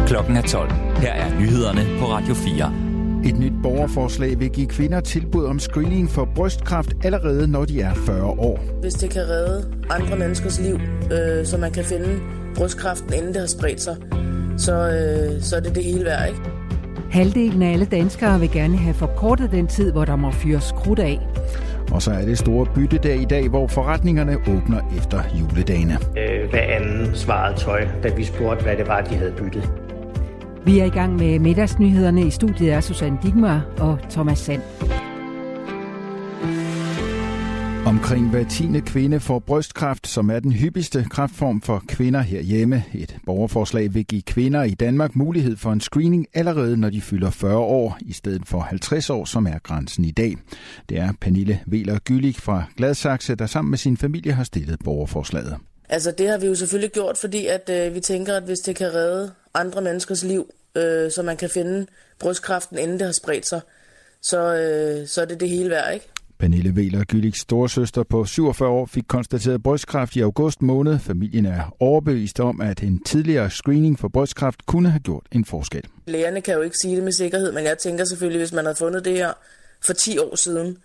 Klokken er 12. Her er nyhederne på Radio 4. Et nyt borgerforslag vil give kvinder tilbud om screening for brystkræft allerede, når de er 40 år. Hvis det kan redde andre menneskers liv, så man kan finde brystkræften, inden det har spredt sig, så er det hele værd, ikke? Halvdelen af alle danskere vil gerne have forkortet den tid, hvor der må fyres krudt af. Og så er det store byttedag i dag, hvor forretningerne åbner efter juledagene. Hver anden svarede tøj, da vi spurgte, hvad det var, de havde byttet. Vi er i gang med middagsnyhederne. I studiet er Susanne Digmar og Thomas Sand. Omkring hver 10. kvinde får brystkræft, som er den hyppigste kræftform for kvinder herhjemme. Et borgerforslag vil give kvinder i Danmark mulighed for en screening allerede, når de fylder 40 år, i stedet for 50 år, som er grænsen i dag. Det er Pernille Wehler-Gyllich fra Gladsaxe, der sammen med sin familie har stillet borgerforslaget. Altså det har vi jo selvfølgelig gjort, fordi at vi tænker, at hvis det kan redde andre menneskers liv, så man kan finde brystkræften, inden det har spredt sig, så er det hele værd, ikke? Pernille Wehler-Gyllichs storesøster på 47 år fik konstateret brystkræft i august måned. Familien er overbevist om, at en tidligere screening for brystkræft kunne have gjort en forskel. Lægerne kan jo ikke sige det med sikkerhed, men jeg tænker selvfølgelig, hvis man havde fundet det her for 10 år siden,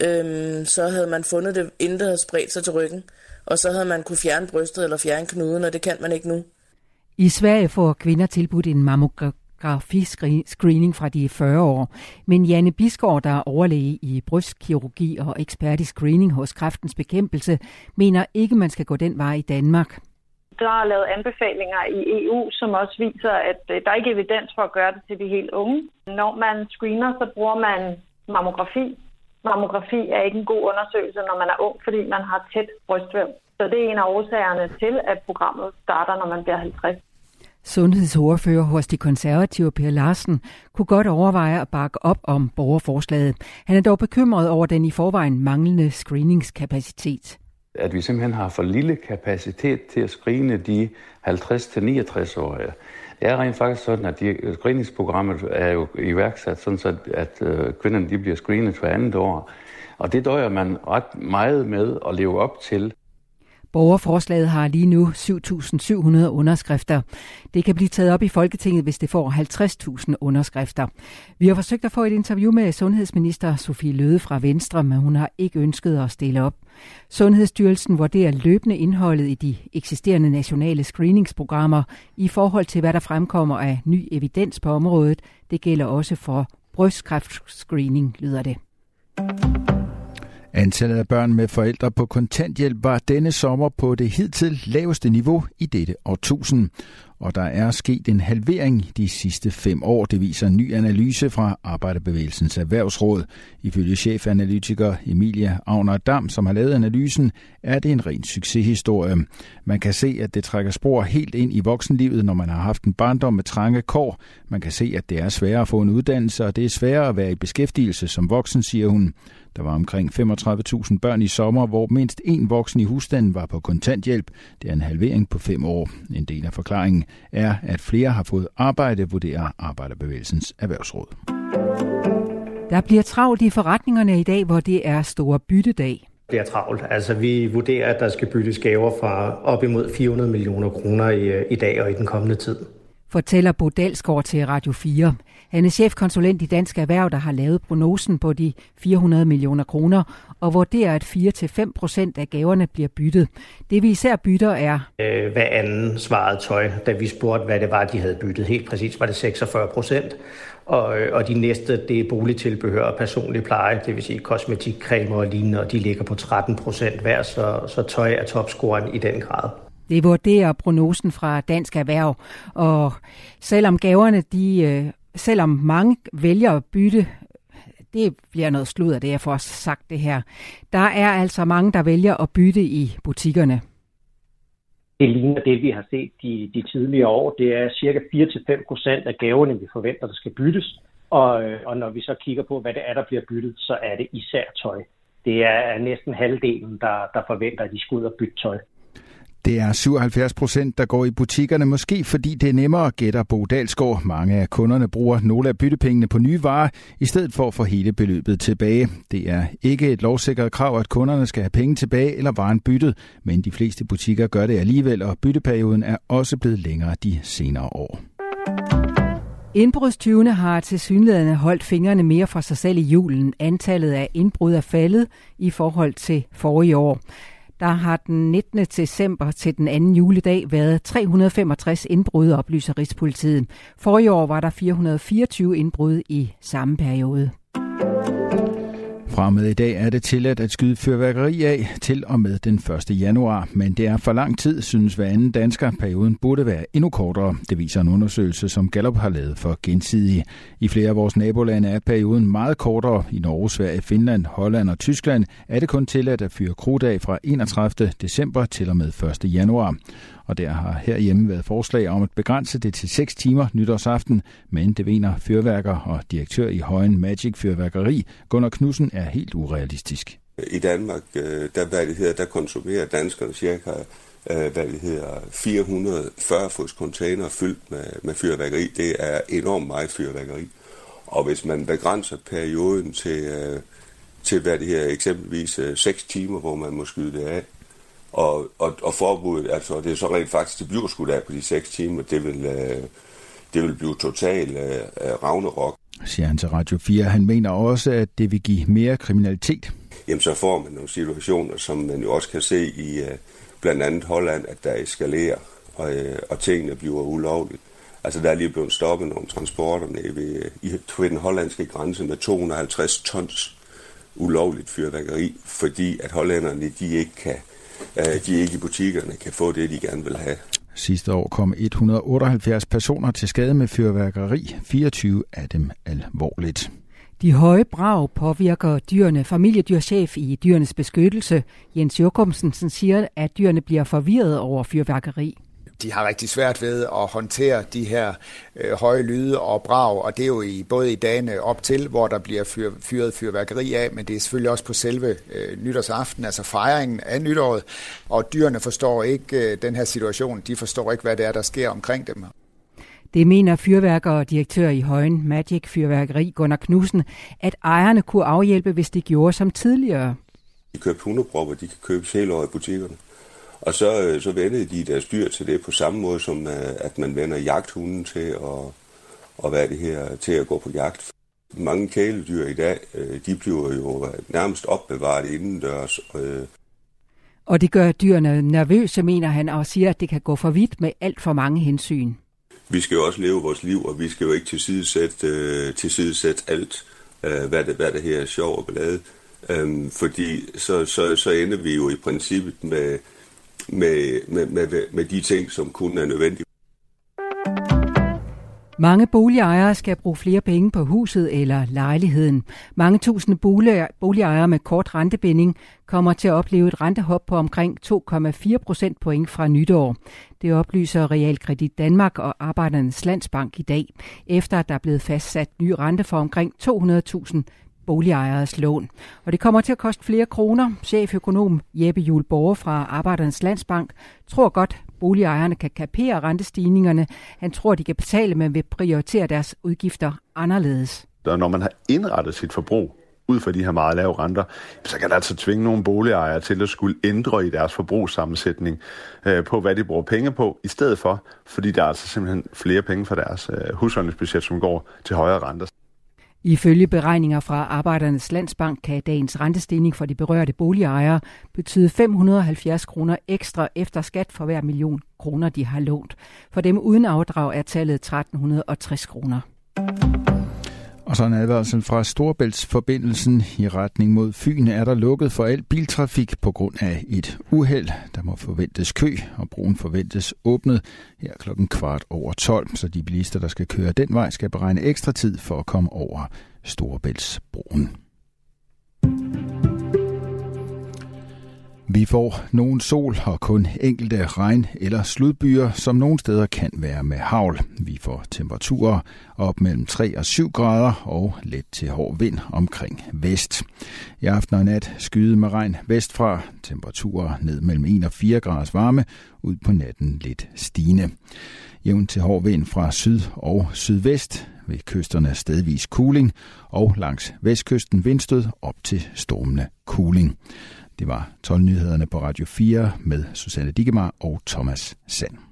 så havde man fundet det, inden det havde spredt sig til ryggen, og så havde man kunne fjerne brystet eller fjerne knuden, og det kan man ikke nu. I Sverige får kvinder tilbudt en mammografi-screening fra de 40 år. Men Janne Bisgaard, der er overlæge i brystkirurgi og ekspert i screening hos Kræftens Bekæmpelse, mener ikke, man skal gå den vej i Danmark. Der er lavet anbefalinger i EU, som også viser, at der ikke er evidens for at gøre det til de helt unge. Når man screener, så bruger man mammografi. Mammografi er ikke en god undersøgelse, når man er ung, fordi man har tæt brystvæv. Så det er en af årsagerne til, at programmet starter, når man bliver 50. Sundhedsordfører hos De Konservative, Per Larsen, kunne godt overveje at bakke op om borgerforslaget. Han er dog bekymret over den i forvejen manglende screeningskapacitet. At vi simpelthen har for lille kapacitet til at screene de 50-69-årige. Det er rent faktisk sådan, at screeningsprogrammet er jo iværksat, sådan at kvinderne de bliver screenet for andet år. Og det døjer man ret meget med at leve op til. Borgerforslaget har lige nu 7.700 underskrifter. Det kan blive taget op i Folketinget, hvis det får 50.000 underskrifter. Vi har forsøgt at få et interview med sundhedsminister Sophie Løhde fra Venstre, men hun har ikke ønsket at stille op. Sundhedsstyrelsen vurderer løbende indholdet i de eksisterende nationale screeningsprogrammer i forhold til, hvad der fremkommer af ny evidens på området. Det gælder også for brystkræftscreening, lyder det. Antallet af børn med forældre på kontanthjælp var denne sommer på det hidtil laveste niveau i dette årtusind. Og der er sket en halvering de sidste 5 år. Det viser en ny analyse fra Arbejderbevægelsens Erhvervsråd. Ifølge chefanalytiker Emilie Agner-Dam, som har lavet analysen, er det en ren succeshistorie. Man kan se, at det trækker spor helt ind i voksenlivet, når man har haft en barndom med trange kår. Man kan se, at det er sværere at få en uddannelse, og det er sværere at være i beskæftigelse som voksen, siger hun. Der var omkring 35.000 børn i sommer, hvor mindst én voksen i husstanden var på kontanthjælp. Det er en halvering på 5 år. En del af forklaringen er, at flere har fået arbejde, vurderer Arbejderbevægelsens Erhvervsråd. Der bliver travlt i forretningerne i dag, hvor det er store byttedag. Det er travlt. Altså vi vurderer, at der skal byttes gaver fra op imod 400 millioner kroner i dag og i den kommende tid. Fortæller Bo Dalsgaard til Radio 4. Han er chefkonsulent i Dansk Erhverv, der har lavet prognosen på de 400 millioner kroner, og vurderer, at 4-5% af gaverne bliver byttet. Det vi især bytter er... Hver anden svarede tøj, da vi spurgte, hvad det var, de havde byttet. Helt præcis var det 46%. Og de næste, det er boligtilbehør og personlig pleje, det vil sige kosmetikcremer og lignende, og de ligger på 13% hver, så tøj er topscoren i den grad. Det vurderer prognosen fra Dansk Erhverv, og selvom gaverne, selvom mange vælger at bytte, det bliver noget sludder, det jeg får sagt det her. Der er altså mange, der vælger at bytte i butikkerne. Det ligner det, vi har set de tidligere år. Det er cirka 4-5% af gaverne, vi forventer, der skal byttes. Og når vi så kigger på, hvad det er, der bliver byttet, så er det især tøj. Det er næsten halvdelen, der forventer, at de skal ud og bytte tøj. Det er 77%, der går i butikkerne, måske fordi det er nemmere, gætter Bo Dalsgaard. Mange af kunderne bruger nogle af byttepengene på nye varer, i stedet for at få hele beløbet tilbage. Det er ikke et lovsikret krav, at kunderne skal have penge tilbage eller varen byttet, men de fleste butikker gør det alligevel, og bytteperioden er også blevet længere de senere år. Indbrudstyvene har tilsyneladende holdt fingrene mere for sig selv i julen. Antallet af indbrud er faldet i forhold til forrige år. Der har den 19. december til den anden juledag været 365 indbrud, oplyser Rigspolitiet. Forrige år var der 424 indbrud i samme periode. Fra med i dag er det tilladt at skyde fyrværkeri af til og med den 1. januar, men det er for lang tid, synes hver anden dansker. Perioden burde være endnu kortere. Det viser en undersøgelse, som Gallup har lavet for Gensidige. I flere af vores nabolande er perioden meget kortere. I Norge, Sverige, Finland, Holland og Tyskland er det kun tilladt at fyre krudt af fra 31. december til og med 1. januar. Og der har herhjemme været forslag om at begrænse det til 6 timer nytårsaften, men det mener fyrværker og direktør i Højen Magic Fyrværkeri, Gunnar Knudsen, er helt urealistisk. I Danmark, der konsumerer danskerne cirka 440 fods container fyldt med fyrværkeri. Det er enormt meget fyrværkeri. Og hvis man begrænser perioden til eksempelvis 6 timer, hvor man må skyde det af, og forbuddet, altså det er så rent faktisk, det bliver skudt af på de 6 timer, det vil blive total ragnarok. Siger han til Radio 4. Han mener også, at det vil give mere kriminalitet. Jamen så får man nogle situationer, som man jo også kan se i blandt andet Holland, at der eskalerer, og tingene bliver ulovligt. Altså der er lige blevet stoppet nogle transporter nede ved den hollandske grænse med 250 tons ulovligt fyrværkeri, fordi at hollænderne de ikke i butikkerne kan få det, de gerne vil have. Sidste år kom 178 personer til skade med fyrværkeri, 24 af dem alvorligt. De høje brag påvirker dyrene. Familiedyrchef i Dyrenes Beskyttelse, Jens Jokumsen, siger, at dyrene bliver forvirret over fyrværkeri. De har rigtig svært ved at håndtere de her høje lyde og brag, og det er jo både i dagene op til, hvor der bliver fyret fyrværkeri af, men det er selvfølgelig også på selve nytårsaften, altså fejringen af nytåret, og dyrene forstår ikke den her situation, de forstår ikke, hvad det er, der sker omkring dem. Det mener fyrværker og direktør i Højen Magic Fyrværkeri, Gunnar Knudsen, at ejerne kunne afhjælpe, hvis de gjorde som tidligere. De køber hundepropper, de kan købes hele året i butikkerne. Og så vender de deres dyr til det på samme måde, som at man vender jagthunden til at gå på jagt. Mange kæledyr i dag, de bliver jo nærmest opbevaret indendørs. Og det gør dyrene nervøse, mener han, og siger, at det kan gå for vidt med alt for mange hensyn. Vi skal jo også leve vores liv, og vi skal jo ikke tilsidesætte alt, hvad det her er sjov og ballade. Fordi så ender vi jo i princippet med de ting, som kun er nødvendige. Mange boligejere skal bruge flere penge på huset eller lejligheden. Mange tusinde boligejere med kort rentebinding kommer til at opleve et rentehop på omkring 2,4 procentpoint fra nytår. Det oplyser Realkredit Danmark og Arbejdernes Landsbank i dag, efter at der er blevet fastsat ny rente for omkring 200.000 boligejeres lån. Og det kommer til at koste flere kroner. Cheføkonom Jeppe Juel Borge fra Arbejdernes Landsbank tror godt, boligejerne kan kapere rentestigningerne. Han tror, de kan betale, men vil prioritere deres udgifter anderledes. Når man har indrettet sit forbrug ud fra de her meget lave renter, så kan det altså tvinge nogle boligejere til at skulle ændre i deres forbrugssammensætning på, hvad de bruger penge på, i stedet for, fordi der er altså simpelthen flere penge fra deres husholdningsbudget, som går til højere renter. Ifølge beregninger fra Arbejdernes Landsbank kan dagens rentestigning for de berørte boligejere betyde 570 kroner ekstra efter skat for hver million kroner, de har lånt. For dem uden afdrag er tallet 1360 kroner. Og så en advarsel fra Storebæltsforbindelsen i retning mod Fyn er der lukket for al biltrafik på grund af et uheld. Der må forventes kø, og broen forventes åbnet her 12:15, så de bilister, der skal køre den vej, skal beregne ekstra tid for at komme over Storebæltsbroen. Vi får nogen sol og kun enkelte regn- eller sludbyer, som nogle steder kan være med hagl. Vi får temperaturer op mellem 3 og 7 grader og let til hård vind omkring vest. I aften og nat skyde med regn vestfra, temperaturer ned mellem 1 og 4 graders varme, ud på natten lidt stigende. Jævn til hård vind fra syd og sydvest, ved kysterne stedvis kuling, og langs vestkysten vindstød op til stormende kuling. Det var 12 nyhederne på Radio 4 med Susanne Dikemar og Thomas Sand.